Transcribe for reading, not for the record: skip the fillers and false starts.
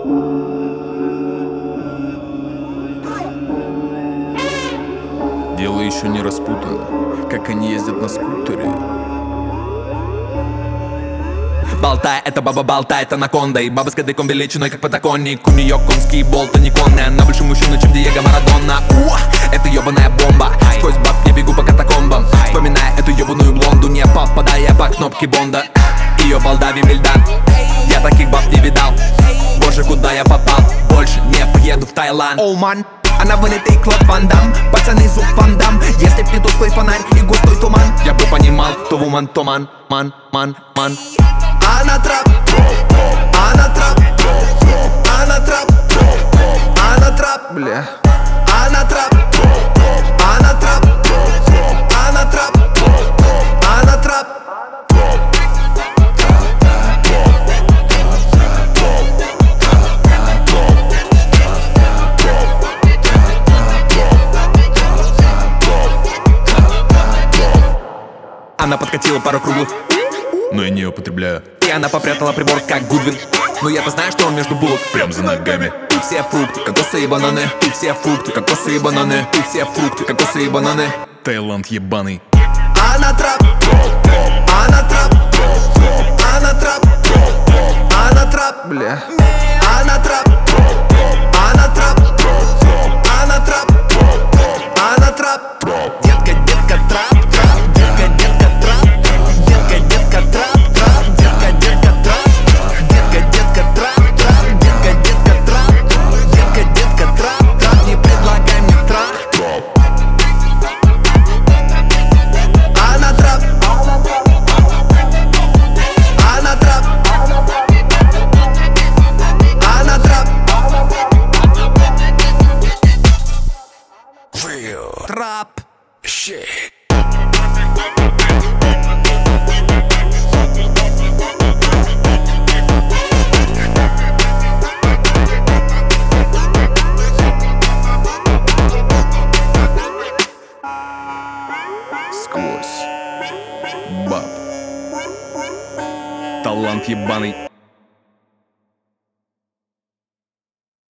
Дело еще не распутано, как они ездят на скутере. Болтай, это баба болтает анакондой. Баба с кадыком величиной, как подоконник. У нее конский болт, а не конный. Она больше мужчина, чем Диего Марадона. Это ебаная бомба. Сквозь баб я бегу по катакомбам, вспоминая эту ебаную блонду, не попадая по кнопке Бонда. Ее балда Вимбельдан. Я таких баб не видал. Боже, куда я попал? Больше не поеду в Таиланд. Оу, ман, она вылитый Клод Ван Дам. Пацаны, зуб Ван Дам. Если б не тусклый фонарь и густой туман, я бы понимал, то вуман, то ман. Она трап, она трап, она трап, она трап, бля. Она трап, она трап, она трап, она трап. Она подкатила пару круглых, Но я не употребляю. и она попрятала прибор, как Гудвин. Но я-то знаю, что он между булок. Прям за ногами. Тут все фрукты, кокосы и бананы. Тут все фрукты, кокосы и бананы. Тут все фрукты, кокосы и бананы. Таиланд ебаный. Она трап, она трап, она трап, она трап, бля. Она трап, она трап, она трап, она трап. Детка, детка, трап, трап, детка, детка, трап, детка, детка, трап, трап, детка, детка, трап, детка, детка, трап, трап, детка, детка, трап, детка, детка, трап, трап, не предлагай мне трап. Она трап, она трап, она трап, трап, shit. Сквозь баб. Талант ебаный.